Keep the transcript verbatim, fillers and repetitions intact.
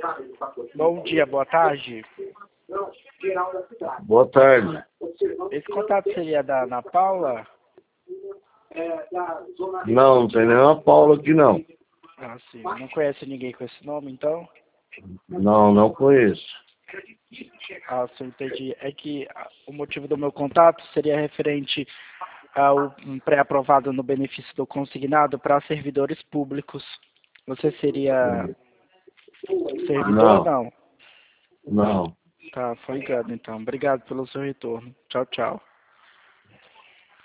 Bom dia, boa tarde. Boa tarde. Esse contato seria da Ana Paula? Não, não tem nenhuma Paula aqui não. Ah, sim. Não conhece ninguém com esse nome, então? Não, não conheço. Ah, sim, entendi. É que ah, o motivo do meu contato seria referente ao um pré-aprovado no benefício do consignado para servidores públicos. Você seria servidor ou Não, não? não. Tá, foi engano então. Obrigado pelo seu retorno. Tchau, tchau.